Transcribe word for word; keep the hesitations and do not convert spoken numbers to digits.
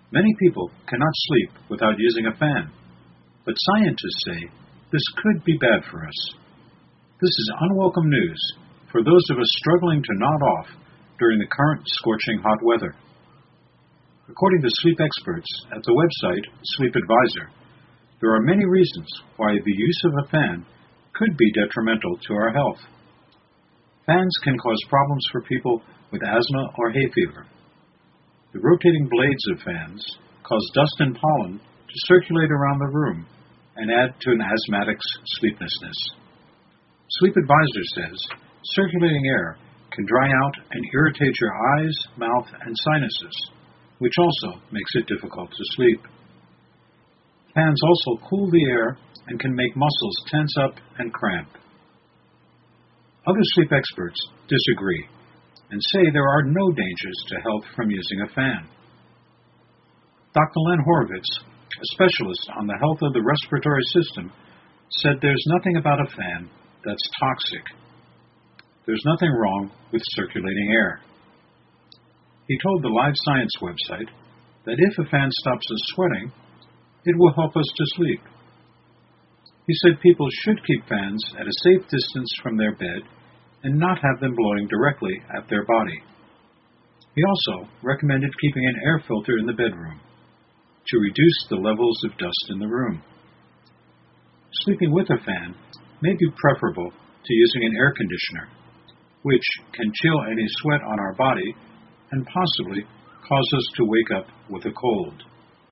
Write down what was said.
Many people cannot sleep without using a fan, but scientists say this could be bad for us. This is unwelcome news for those of us struggling to nod off during the current scorching hot weather. According to sleep experts at the website Sleep Advisor, there are many reasons why the use of a fan could be detrimental to our health. Fans can cause problems for people with asthma or hay fever. The rotating blades of fans cause dust and pollen to circulate around the room and add to an asthmatic's sleeplessness. Sleep Advisor says circulating air can dry out and irritate your eyes, mouth, and sinuses, which also makes it difficult to sleep. Fans also cool the air and can make muscles tense up and cramp. Other sleep experts disagree and say there are no dangers to health from using a fan. Doctor Len Horowitz, a specialist on the health of the respiratory system, said there's nothing about a fan that's toxic. There's nothing wrong with circulating air. He told the Live Science website that if a fan stops us sweating, it will help us to sleep. He said people should keep fans at a safe distance from their bed and not have them blowing directly at their body. He also recommended keeping an air filter in the bedroom to reduce the levels of dust in the room. Sleeping with a fan may be preferable to using an air conditioner, which can chill any sweat on our body and possibly cause us to wake up with a cold.